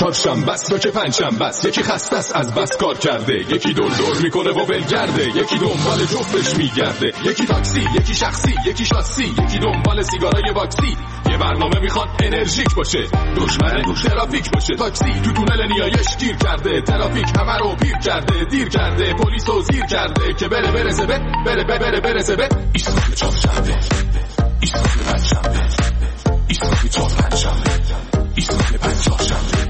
چهارشنبه است یا که پنجشنبه است، یکی خسته است از بس کار کرده، یکی دور میکنه و ولگرده، یکی دنبال جفتش میگرده، یکی تاکسی، یکی شخصی، یکی شاسی، یکی دنبال سیگارای واکسی. یه برنامه میخواد انرژیک باشه، دشمن ترافیک باشه. تاکسی تو تونل نیایش گیر کرده، ترافیک همه رو پیر کرده، دیر کرده، پلیس رو زیر کرده که برسه به ایستگاه چهارشنبه، ایستگاه پنجشنبه، ایستگاه چهارشنبه، ایستگاه پنجشنبه.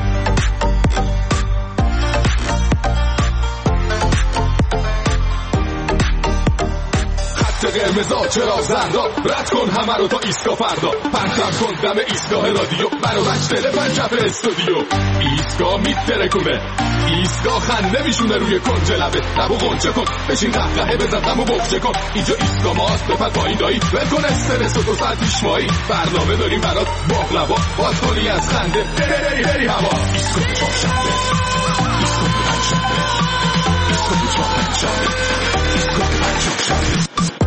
قرمزا چرا زردا، رد کن همه رو تا ایستگاه فردا، پرتم کن دم ایستگاه رادیو، برو مجتله پنجف استودیو. ایستگاه میترکونه، ایستگاه خنده میشونه روی کنج لبه، لبو غنچه کن، بشین قهقهه بزن غمو بغچه کن. اینجا ایستگاه ماست، بپر پایین دایی، ول کن استرس و 2 ساعت پیشمایی، برنامه داریم برات باقلوا، باز کنی از خنده بری هوا. ایستگاه چهارشنبه، ایستگاه پنجشنبه، ایستگاه چهارشنبه، ایستگاه پنجشنبه.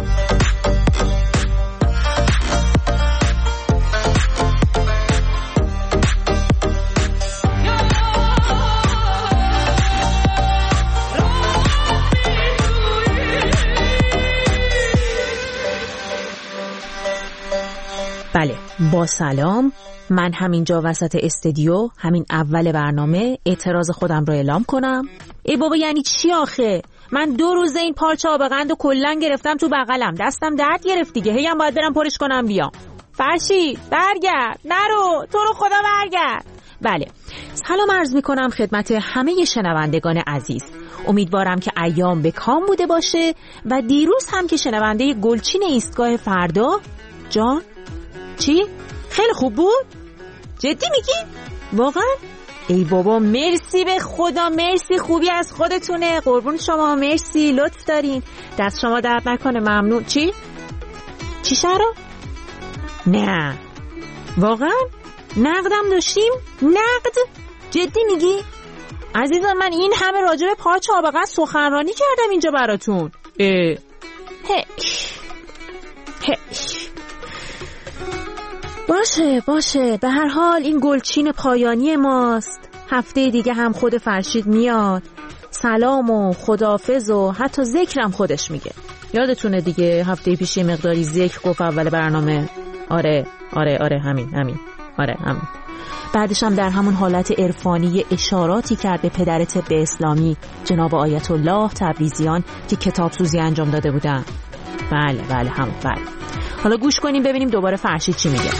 بله، با سلام. من همینجا وسط استودیو، همین اول برنامه اعتراض خودم رو اعلام کنم. ای بابا یعنی چی آخه؟ من 2 روزه این پارچه آبقند و کلن گرفتم تو بغلم، دستم درد گرفت دیگه، هی هم باید برم پرش کنم بیام. فرشید برگرد، نرو، تو رو خدا برگرد. بله، سلام عرض میکنم خدمت همه شنوندگان عزیز. امیدوارم که ایام به کام بوده باشه و دیروز هم که شنونده گلچین ایستگاه فردا. جان چی؟ خیلی خوب بود؟ جدی میگی؟ واقعا؟ ای بابا مرسی به خدا، مرسی، خوبی از خودتونه، قربون شما، مرسی، لطف دارین، دست شما درد نکنه، ممنون. چی شرا؟ نه واقعا؟ نقدم داشتیم؟ نقد؟ جدی میگی؟ عزیزم من این همه راجع به پارچه آبقند سخنرانی کردم اینجا براتون. باشه به هر حال این گلچین پایانی ماست. هفته دیگه هم خود فرشید میاد، سلام و خداحافظ و حتی ذکرم خودش میگه. یادتونه دیگه هفته پیش مقداری ذکر گفت اول برنامه. آره همین. بعدش هم در همون حالت عرفانی اشاراتی کرد به پدر طب اسلامی جناب آیت الله تبریزیان که کتاب سوزی انجام داده بودن. بله. حالا گوش کنیم ببینیم دوباره فرشید چی میگه.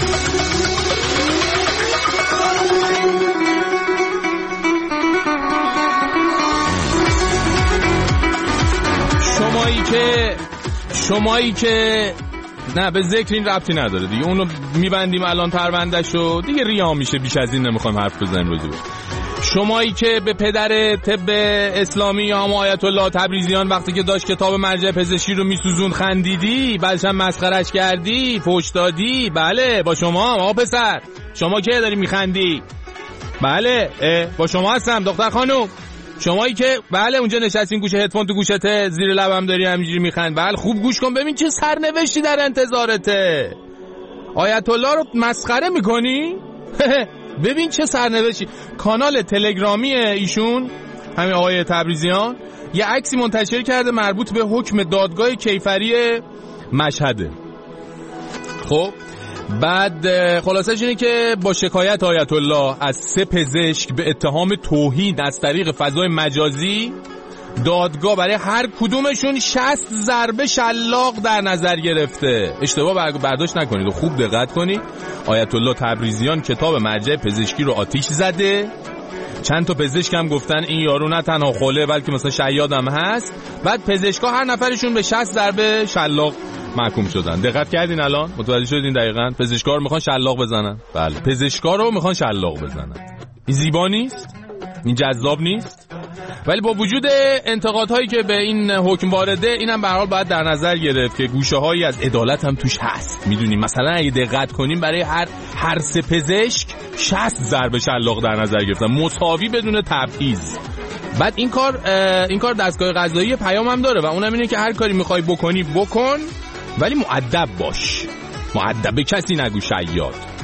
شمایی که نه به ذکر این ربطی نداره دیگه، اونو میبندیم الان پروندهشو دیگه، ریا میشه، بیش از این نمیخوایم حرف بزنیم راجع بهش. شمایی که به پدر طب اسلامی یا آیت الله تبریزیان وقتی که داشت کتاب مرجع پزشکی رو میسوزون خندیدی، بعدش هم مسخرهش کردی، فحش دادی. بله با شما آقا پسر، شما که داری میخندی؟ بله با شما هستم دختر خانم. شمایی که بله اونجا نشستین گوشه هدفون تو گوشته، زیر لبم داری همینجوری میخند. بله خوب گوش کن ببین چه سرنوشتی در انتظارته. آیت الله رو مسخره میکنی؟ ببین چه سرنوشتی. کانال تلگرامی ایشون همین آقای تبریزیان یه عکسی منتشر کرده مربوط به حکم دادگاه کیفری مشهده. خب بعد خلاصش اینه که با شکایت آیت الله از 3 پزشک به اتهام توهین از طریق فضای مجازی، دادگاه برای هر کدومشون 60 ضربه شلاق در نظر گرفته. اشتباه برداشت نکنید و خوب دقت کنید. آیت الله تبریزیان کتاب مرجع پزشکی رو آتیش زده. چند تا پزشک هم گفتن این یارو نه تنها خوله بلکه مثلا شیاد هم هست. بعد پزشکا هر نفرشون به 60 ضربه شلاق محکوم شدن. دقت کردین الان؟ متوجه شدین دقیقاً پزشکا رو میخوان شلاق بزنن. بله پزشکا رو میخوان شلاق بزنن. این زیبا نیست؟ این جذاب نیست؟ ولی با وجود انتقادهایی که به این حکم وارده، اینم به هر حال باید در نظر گرفت که گوشه‌هایی از عدالت هم توش هست. میدونیم مثلا اگه دقت کنیم برای هر 3 پزشک 60 ضربه شلاق در نظر گرفتن، مساوی بدون تبعیض. بعد این کار دستگاه قضایی پیام هم داره و اونم اینه که هر کاری میخوای بکنی بکن، ولی مؤدب باش. مؤدب، به کسی نگو شیاد.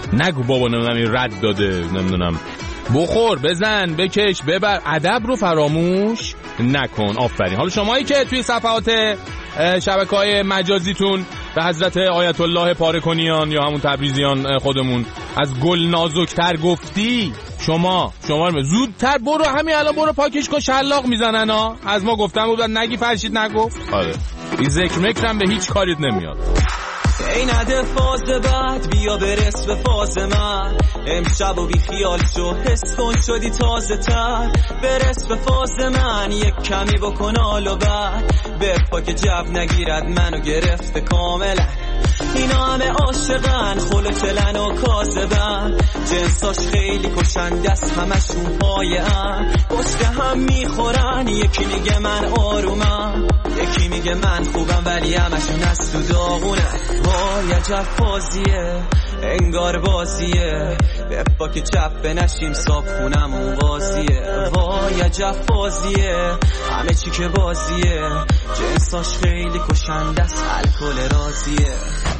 نگو بابا نمیدونم این رد داده، نمیدونم بخور بزن بکش ببر، ادب رو فراموش نکن. آفرین. حالا شمایی که توی صفحات شبکه‌های مجازیتون به حضرت آیت الله پاره‌کنیان یا همون تبریزیان خودمون از گل نازکتر گفتی، شما زودتر برو همین الان برو پاکش کن، شلاق میزنن ها. از ما گفتن بود نگی فرشید نگفت. آره این ذکر مکرم به هیچ کاریت نمیاد. ای نده فاز بعد بیا برس به فاز من، امشب و بی خیال شو حس کن شدی تازه تر، برس به فاز من یک کمی بکن حال و بعد بپا که جب نگیرد منو گرفته کاملا. اینا همه عاشقن خلوچلن و کاذبن، جنساش خیلی کشنده است همشون پایه‌ان، پشت هم میخورن، یکی میگه من آرومم یکی میگه من خوبم ولی همشون از تو داغونن. وای عجب فازیه انگار بازیه، بپا که چپ نشیم صاف خونمون قاضیه. وای عجب فازیه همه چی که بازیه، جنساش خیلی کشنده است الکل رازیه.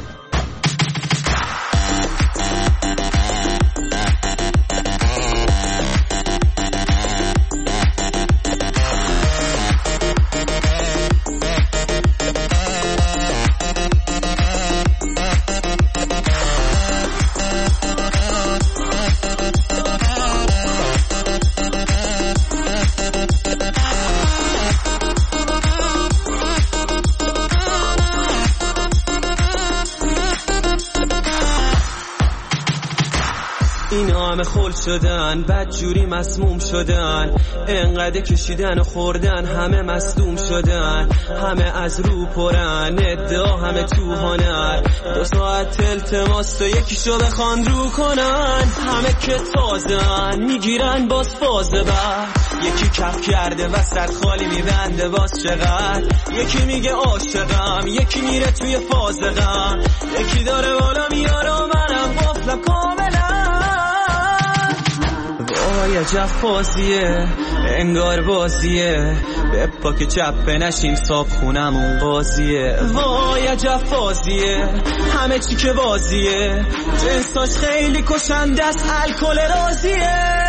اینا همه خل شدن بدجوری مسموم شدن، انقدر کشیدن و خوردن همه مصدوم شدن، همه از رو پرن ادعا همه تو هنر، 2 ساعت التماس تو یکیشو بخوان رو کنن، همه که تازن میگیرن باز فازه بعد، یکی کف کرده وسط خالی میبنده باز چقدر، یکی میگه عاشقم یکی میره توی فاز غم، یکی داره بالا میاره و منم قفلم کاملا. وای عجب فازیه انگار بازیه، بپا که چپ نشیم صاف خونمون قاضیه. وای عجب فازیه همه چی که بازیه، جنساش خیلی کشنده است الکل رازیه.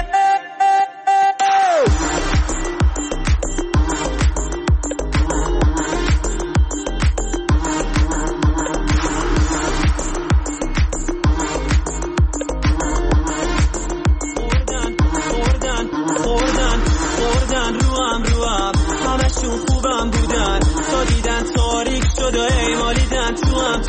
همشون خوبم بودن تا دیدن تاریک شد و ای مالیدن تو هم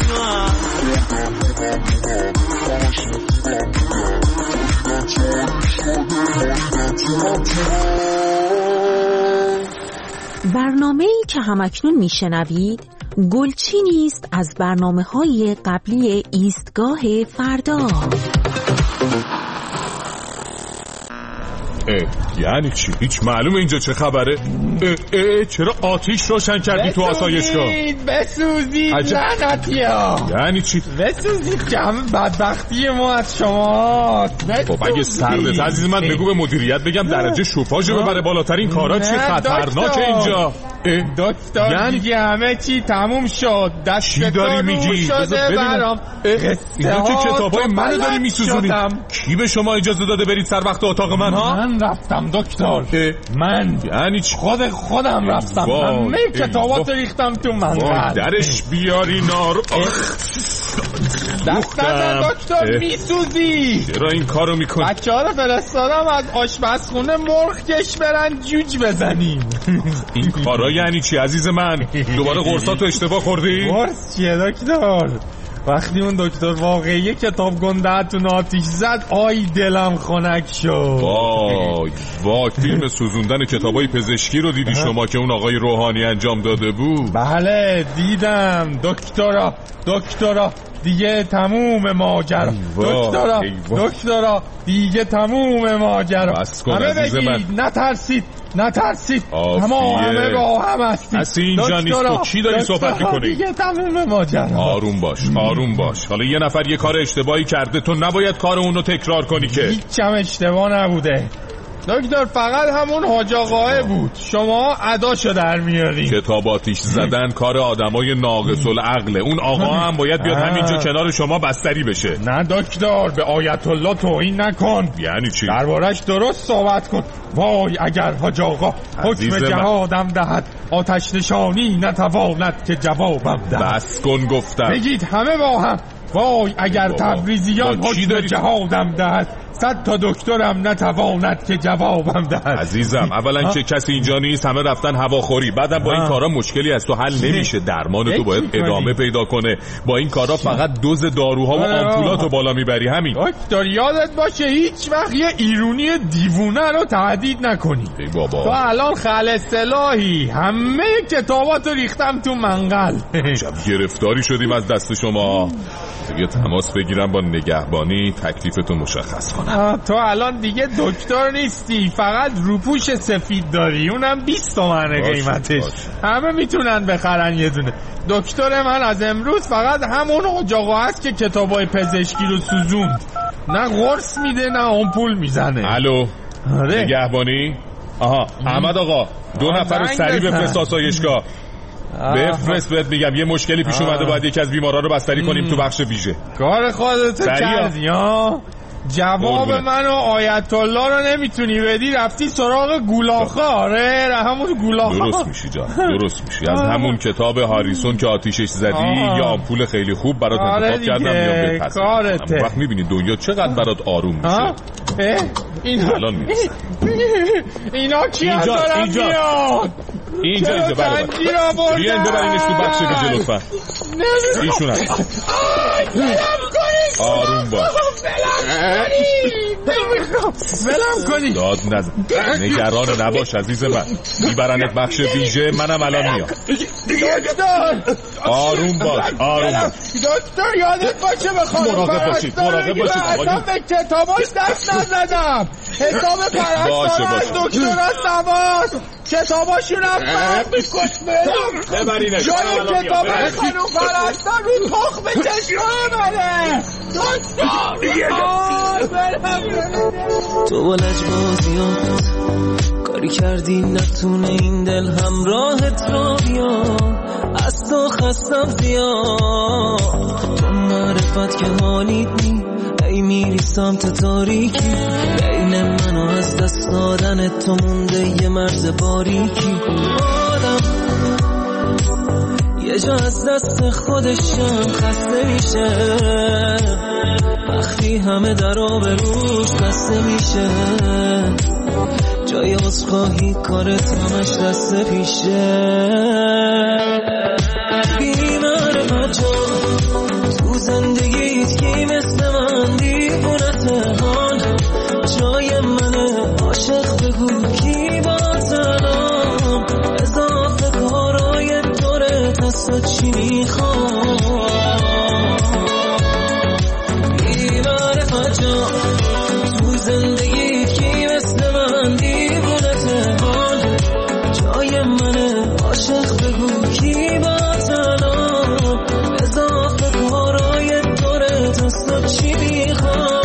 برنامه‌ای که همکنون میشنوید گلچینی است از برنامه‌های قبلی ایستگاه فردا. یعنی چی؟ هیچ معلومه اینجا چه خبره؟ چرا آتیش روشن کردی تو آسایشگاه؟ بسوزید لعنتی ها. یعنی چی؟ بسوزید که همه بدبختی ما از شما. خب اگه سردت عزیز من بگو به مدیریت بگم درجه شوفاژو ببره بالاترین کارا چی خطرناکه اینجا. دکتر یعنی دیگه همه چی تموم شد، چی داری میگی؟ برام اینا که کتابای منو داری میسوزونی. کی به شما اجازه داده برید سر وقت اتاق من ها؟ من رفتم دکتر، من یعنی خودم رفتم، همه کتاباتو ریختم تو منقل. درش بیاری نارو. دست نزن دکتر میسوزی. چرا این کارو میکنی؟ بچه‌ها رو فرستادم از آشپزخونه مرغ کش برن جوج بزنیم. این کارا یعنی چی عزیز من؟ دوباره قرصاتو اشتباه خوردی؟ قرص چیه دکتر؟ وقتی اون دکتر واقعی کتاب گنده‌تون آتیش زد آی دلم خنک شد. وای فیلم سوزوندن کتابای پزشکی رو دیدی شما که اون آقای روحانی انجام داده بود؟ بله دیدم دکترا دیگه تموم ماجرا. دکترا دیگه تموم ماجرا. بس کن عزیز من. نترسید همه با هم هستید. اصلا اینجا نیست. تو کی داری صحبت میکنی؟ دیگه تموم ماجرا. آروم باش. حالا یه نفر یه کار اشتباهی کرده، تو نباید کار اونو تکرار کنی که. هیچم اشتباه نبوده. دکتر فقط همون حاج آقاه بود، شما اداشو در میارین. کتاب آتیش زدن کار آدمای ناقص العقله. اون آقا هم باید بیاد همینجا کنار شما بستری بشه. نه دکتر، به آیت الله توهین نکن. یعنی چی؟ دربارش درست صحبت کن. وای اگر حاج آقا حکم جهادم دهد، آتش نشانی نتواند که جوابم دهد. بس کن گفتم. بگید همه با هم. وای اگر تبریزیان حکم جهادم دهد، 100 تا دکترم نتواند که جوابم دهد. عزیزم اولا که کسی اینجا نیست، همه رفتن هواخوری. بعدم با این کارا مشکلی از تو حل نمیشه. درمان تو باید ادامه پیدا کنه. با این کارا فقط دوز داروها و آمپولاتو بالا میبری. همین. دکتر یادت باشه هیچ وقت یه ایرونی دیوونه رو تهدید نکنی. ای بابا تو الان خل سلاحی، همه کتاباتو ریختم تو منقل. شب گرفتاری شدیم از دست شما. دیگه تماس بگیرم با نگهبانی، تکلیفتو مشخص کنم. تو الان دیگه دکتر نیستی، فقط روپوش سفید داری، اونم 20 تومنه قیمتش. همه میتونن بخرن یه دونه. دکتر من از امروز فقط همون آقا هست که کتابای پزشکی رو سوزوند. نه قرص میده نه آمپول میزنه. الو نگهبانی؟ آها احمد آقا 2 نفر رو سریع بفرست آسایشگاه. بفرست بهت میگم یه مشکلی پیش اومده، باید یکی از بیمارا رو بستری کنیم تو بخش ویژه. کار خودت کردی ها. جواب منو آیت الله رو نمیتونی بدی، رفتی سراغ گولاخه. آره همون گولاخه. درست میشی جان، درست میشی. از همون کتاب هاریسون که آتیشش زدی یا آمپول خیلی خوب برات انتخاب کردم، میام بهت کارته. وقت میبینی دنیا چقدر برات آروم میشه. اینا الان میرسه. اینا کیا دارن میاد؟ اینجا بیاین ببرینش تو بخش ویژه لطفا. ایشون هست. آروم باش. ولم کنی. داد نزن. نگران نباش عزیز من. میبرنت بخش ویژه، منم الان میام. دکتر آروم باش. آروم باش. دکتر یادت باشه بخوام. مراقب باشید. اصلا به کتاباش دست نزدم. حساب پرستار از دکتر سواس کتاباشون هم فرق میکنه. ببرینش. جای کتاب خانوم پرستار رو تخم چشمه منه. تو با لجبازیات کاری کردی نتونه این دل همراهت را بیا. از تو خستم زیاد، تو معرفت که حالیت نی. ای میری سمت تاریکی، بین من و از دست دادن تو مونده یه مرز باریکی. آدم یه جا از دست خودشم خسته میشه، وقتی همه در آبروش بسته میشه. جای عذرخواهی کارت همش دست پیشه. بی‌معرفت جان تو زندگیت کی مثل من دیوونته هان. جای منه عاشق بگو کی بازنم، اضافه کارای دورت هست چی میخوام. بی‌معرفت جان تو زندگیت کی مثل من دیوونته هان. جای منه عاشق بگو کی بازنم، اضافه کارای دورت هست چی میخوام.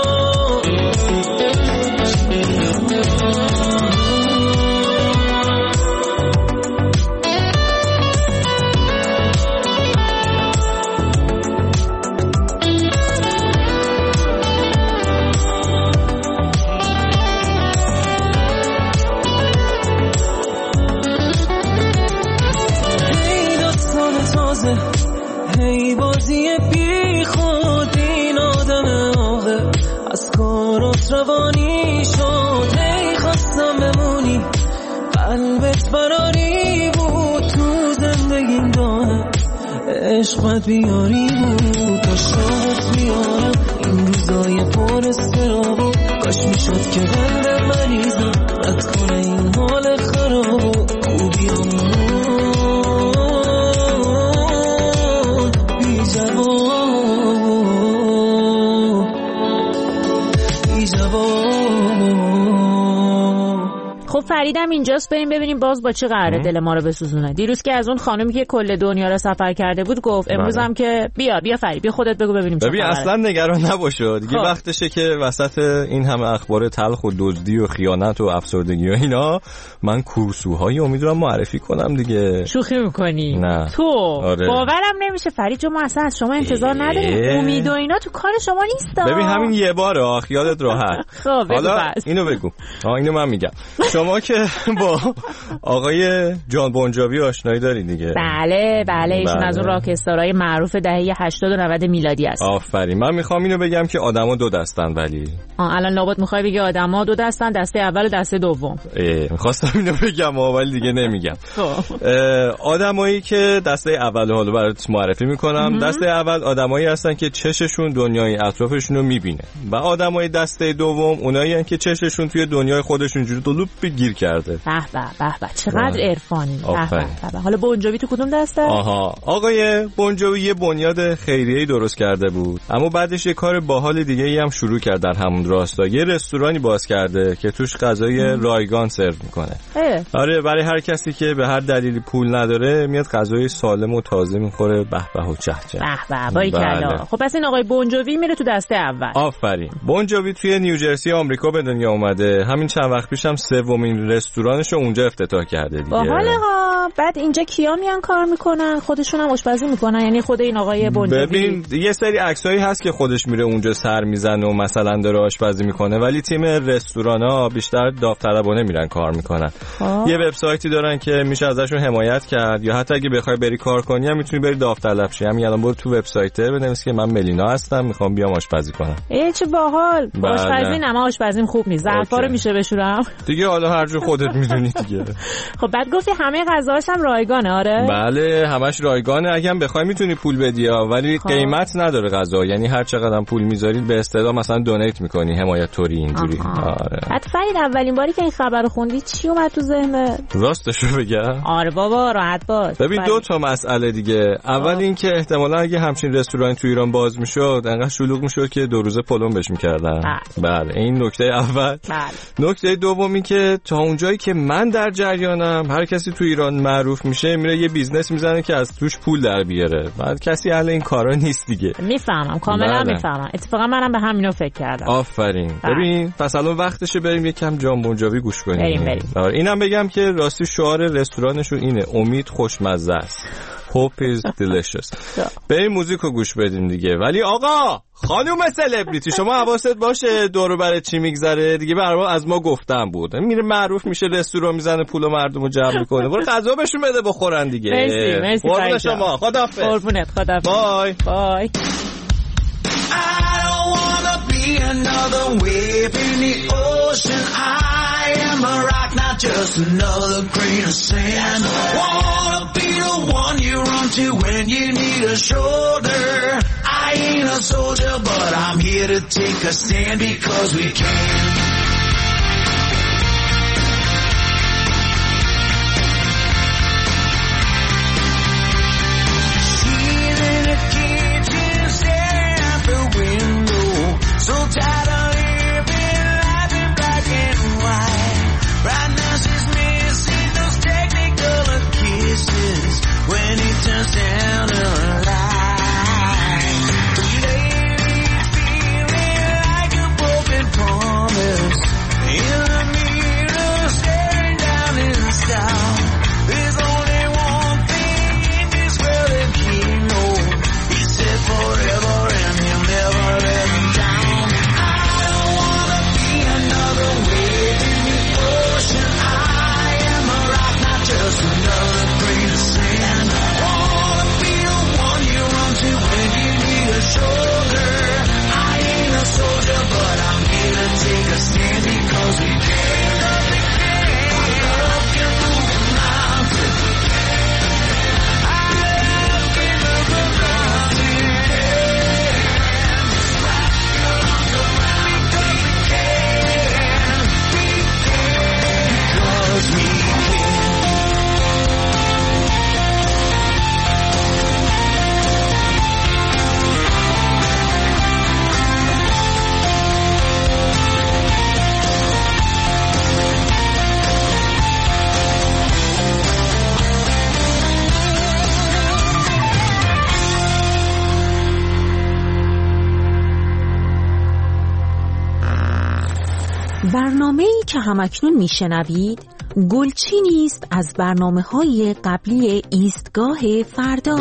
هی بازی بی خود این آدم آقه از کارات روانی شد. هی خواستم بمونی قلبت براری بود، تو زندگیم داره عشقت بیاری بود. تا شاهد بیارم این روزای پر استرابو، کاش میشد که قلب مریضم رد کنه این حال خرابو. خوبیامون خب فریدم اینجاست، بریم ببینیم باز با چه قراره دل ما رو بسوزونه. دیروز که از اون خانمی که کل دنیا رو سفر کرده بود گفت، امروز هم که بیا فرید بیا خودت بگو ببینیم چه خبره. اصلا نگران نباشو دیگه، وقتشه که وسط این همه اخبار تلخ و دزدی و خیانت و افسردگی و اینا من کورسوهای امیدوارم معرفی کنم دیگه. شوخی میکنی؟ نه تو آره. باورم نمیشه فرید جو، ما اصلا از شما انتظار نداریم. امید و اینا تو کار شما نیست. ببین همین یه باره خیالت راحت. خب حالا اینو بگو. اینو من میگم. شما که با آقای جان بونجاوی آشنایی دارید دیگه؟ بله ایشون از اون راک استارای معروف دهه 80 و 90 میلادی است. آفرین. من میخوام اینو بگم که آدما دو دستن، ولی الان لابد میخوای بگی آدما دو دستن، دسته اول و دسته دوم. میخواستم اینو بگم ولی دیگه نمیگم. آدمایی که دسته اول حالا برات معرفی میکنم. دسته اول آدمایی هستن که چششون دنیای اطرافشون رو میبینه و آدمای دسته دوم اونایی هستن که چششون توی دنیای خودشون جوری دلوپ گیر کرده. به چقدر عرفانی. حالا بونجوی تو کدوم دسته؟ آقای بونجوی یه بنیاد خیریه‌ای درست کرده بود، اما بعدش یه کار باحال دیگه‌ای هم شروع کرد در همون راستا. یه رستورانی باز کرده که توش غذای رایگان سرو میکنه. آره، برای هر کسی که به هر دلیلی پول نداره میاد غذای سالم و تازه میخوره. به و چهچه. باریکلا. خب پس این آقای بونجوی میره تو دسته اول. آفرین. بونجوی توی نیوجرسی آمریکا به دنیا اومده. همین چند وقت پیشم سومین رستورانش رو اونجا افتتاح کرده دیگه. باحاله ها. بعد اینجا کیا میان کار میکنن؟ خودشون هم آشپزی میکنن؟ یعنی خود این آقای بونجوی؟ ببین یه سری عکسایی هست که خودش میره اونجا سر میزنه و مثلا داره آشپزی میکنه، ولی تیم رستورانا بیشتر داوطلبانه میرن کار میکنن. یه وبسایتی دارن که میشه ازشون حمایت کرد، یا حتی اگه بخوای بری کار کنی هم میتونی بری داوطلب شی. همین الان برو تو وبسایت بنویس که من ملینا هستم میخوام بیام آشپزی کنم. چه باحال. آشپزی نه، من آشپزیم خوب نیست. ظرفا رو میشه بشورم دیگه، حالا هر جو خودت میدونی دیگه. خب بعد گفتی همه غذاهاش هم رایگانه؟ آره بله همش رایگانه. اگه هم بخوای میتونی پول بدی، ولی قیمت نداره غذا، یعنی هر چقدر پول میذارید به اصطلاح مثلا دونیت میکنی، حمایت توری اینجوری. آره. بعد فرید اولین باری که این خبر رو خوندی چی اومد تو ذهنت؟ راستشو بگم؟ آره بابا راحت باش. ببین دو تا مسئله دیگه. اول این که احتمالاً اگه همچین رستورانی تو ایران باز میشد انقدر شلوغ میشد که 2 روزه پلم بهش میکردن. بله این نکته اول. نکته دومی که تا اونجایی که من در جریانم هر کسی تو ایران معروف میشه میره یه بیزنس میزنه که از توش پول در بیاره. بعد کسی اهل این کارا نیست دیگه. میفهمم کاملا میفهمم. اتفاقا منم به همینو فکر کردم. آفرین. ببین پس الان وقتشه بریم یکم جان بونجوی گوش کنیم. بریم. اینم بگم که راستی شعار رستورانشون اینه: امید خوشمزه است. Hope is delicious. بریم موزیکو گوش بدیم دیگه. ولی آقا خانوم سلبریتی شما حواست باشه دور و بر چی میگذره دیگه. برام از ما گفتن بود میره معروف میشه رستوران میزنه پول مردمو جمع میکنه. برو غذا بهشون بده بخورن دیگه. مرسی قربون شما. خداحافظ. قربونت. خداحافظ. بای. Another wave in the ocean. I am a rock, not just another grain of sand. Wanna be the one you run to when you need a shoulder. I ain't a soldier, but I'm here to take a stand because we can. So tired of living life in black and white. Right now she's missing those technicolor kisses when he turns down the light. Lately feeling like a broken promise. برنامه‌ای که همکنون میشنوید گلچینی است از برنامه‌های قبلی ایستگاه فردا.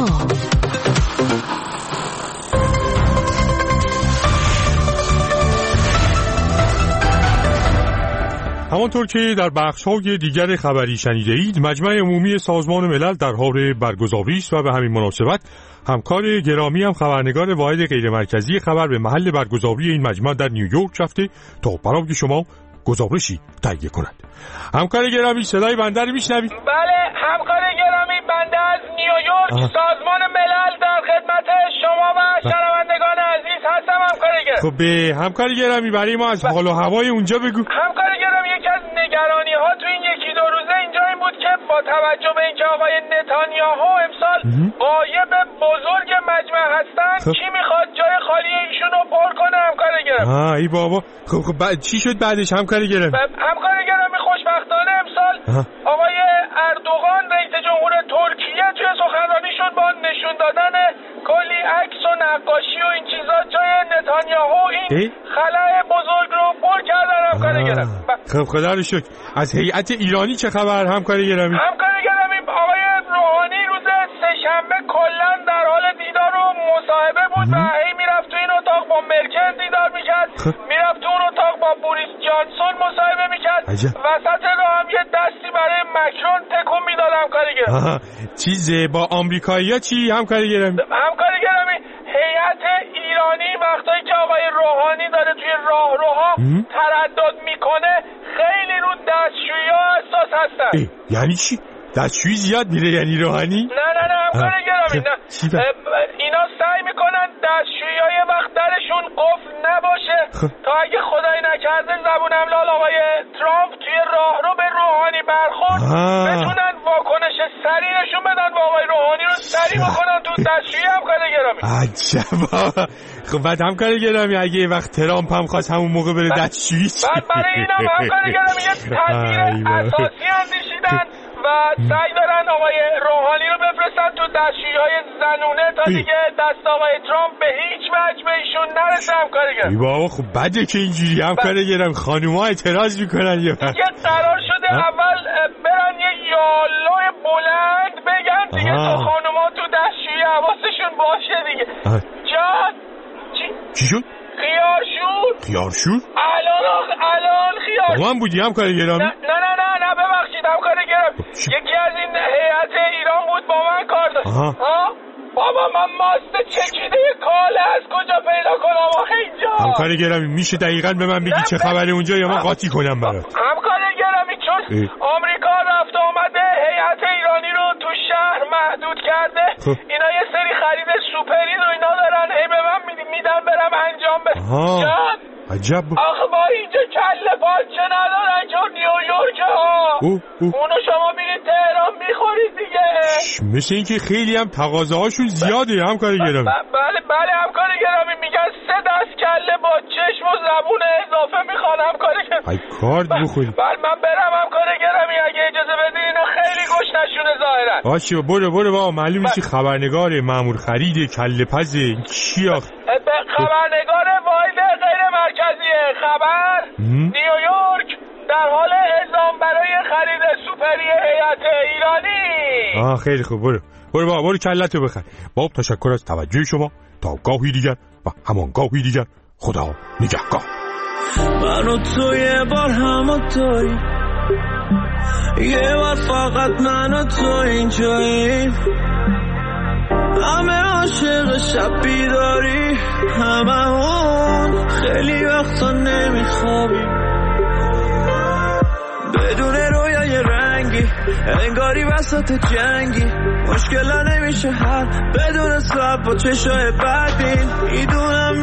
همانطور که در بخش‌های دیگر خبری شنیده اید، مجمع عمومی سازمان ملل در حال برگزاری است و به همین مناسبت همکار گرامی هم خبرنگار واحد غیرمرکزی خبر به محل برگزاری این مجمع در نیویورک رفته تا برای شما گزارشی تهیه کند. همکار گرامی صدای بنده رو میشنوید؟ بله همکار گرامی، بنده از نیویورک سازمان ملل در خدمت شما و شنوندگان عزیز هستم. همکار گرامی، خب به همکار گرامی برای ما از حال و هوای اونجا بگو. همکار گرامی، یکی از نگرانی ها تو این یکی دو روزه اینجا این بود که با توجه به اینکه آقای نتانیاهو امسال غایب بزرگ مجمع هستن، کی میخواد جای خالی ایشون رو پر کنه؟ همکار گرامی، ای بابا. خب بعد چی شد بعدش همکار گرامی؟ همکار گرامی، خوشبختانه امسال آقای اردوغان رئیس جمهور ترکیه توی سخنرانیشون با نشون دادن کلی عکس و نقاشی و این چیزا جای نتانیاهو این خلأ بزرگ رو پر کردن. همکار گرامی، خب خدا رو شکر. از هیئت ایرانی چه خبر همکار گرامی؟ همکار گرامی، آقای روحانی روز سه‌شنبه کلا در حال دیدار و مصاحبه بود و هی میرفت تو این اتاق با مرکل دیدار میکرد، میرفت تو اون اتاق با بوریس جانسون مصاحبه میکرد، وسط راه هم یه دستی برای مکرون تکون میداد. همکار گرامی، چیزه با آمریکایی‌ها چی همکار گرامی؟ همکار گرامی، هیئت ایرانی وقتایی که آقای روحانی داره توی راهروها تردد میکنه خیلی رو دستشویی‌ها حساس هستن. یعنی چی؟ دستشویی زیاد میره یعنی روحانی؟ نه همکار گرامی، نه. اینا سعی میکنن دستشویی‌ها یه وقت درشون قفل نباشه تا اگه خدای نکرده زبون املال آقای ترامپ توی راهرو به روحانی برخورد بتونن واکنش سریع نشون بدن و آقای روحانی رو سریع بکنن تو دستشویی. همکار گرامی، عجبا. خب بعد همکار گرامی اگه یه وقت ترامپ هم خواست همون موقع بره دستشویی بعد برای اینا همکار گرامی یه تدبیر اساسی اندیشیدن و سعی دارن آقای روحانی رو بفرستن تو دستشویی‌های زنونه تا دیگه دست آقای ترامپ به هیچ وجه به ایشون نرسه. همکار گرامی، بابا خب بده که اینجوری همکار گرامی خانوما اعتراض میکنن. یه قرار شده اول برن یه یالو بلند بگن دیگه تو خانوما تو دستشویی حواسشون باشه دیگه. جان چی شد؟ خیارشور؟ الان خیار من بودی همکار گرامی؟ نه ببخشید همکار گرامی، یکی از این هیئت ایران بود با من کار داشت. بابا من ماست چکیده کاله از کجا پیدا کنم آخه اینجا؟ همکار گرامی میشه دقیقاً به من بگی چه خبره اونجا یا من قاطی کنم برات؟ همکار گرامی چون آمریکا رفت آمده هیئت ایرانی رو تو شهر محدود کرده، اینا یه سری خرید سوپرین و اینا دارن هی به من میدن برم انجام بدم. عجب. آخه با اینجا کله پاچه ندارن چون نیویورک ها. اونو شما میرید تهران میخورید دیگه. مثل این که خیلی هم تقاضاهاشون زیاده همکار گرامی. بله همکار گرامی، میگن 3 دست کله با چشم و زبون اضافه میخوان. همکار گرامی ای کارد بخوری. بله من برم همکار گرامی، اگه اجازه بدین اینا خیلی گشنشونه ظاهرا. باشه برو بابا، معلوم نیستی خبرنگاره مأمور خرید کله پزه چی آخه؟ خبرنگار واحد غیر مرکزی خبر نیویورک در حال اعزام برای خرید سوپری هیئت ایرانی. خیلی خوب، برو بابا، برو کلتو بخر. باب تشکر از توجه شما، تا گاهی دیگر و همان گاهی دیگر، خدا نگهدار. من و تو یه بار همونطوری، یه بار فقط من و تو اینجاییم، همه عاشق شب بیداری، همه اون خیلی وقتا نمیخوابیم، بدون رویای رنگی انگاری وسط جنگی، مشکلا نمیشه حل بدون صبر با چشای بدین. میدونم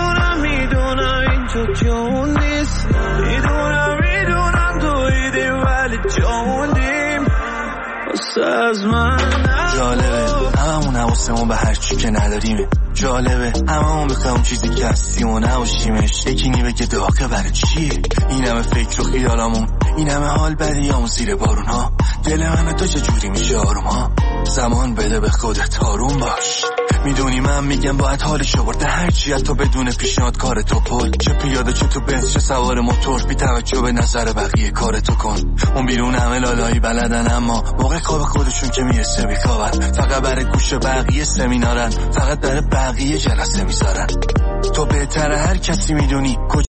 اینجا جون نیست، میدونم دویدیم ولی جوندیم واسه از من. جالبه هممون حواسمون به هر چی که نداریمه، جالبه هممون بخوایم چیزی که هستیم و نباشیمش. یکی نی بگه داغه برای چیه این همه فکر و خیالامون، این همه حال بدیامون زیر بارون ها. دل من تو چجوری میشه آروم ها؟ زمان بده به خودت آروم باش، میدونی من میگم باید حالشو برده هرچی از تو بدون پیشنهاد کار تو پل، چه پیاده چه تو بنز چه سوار موتور، بی توجه به نظر بقیه کار تو کن. اون بیرون همه لالایی بلدن اما موقع خواب خودشون که میرسه میخوابن، فقط برای گوش بقیه سمینارن، فقط برای بقیه جلسه میذارن. تو بهتره هر کسی میدونی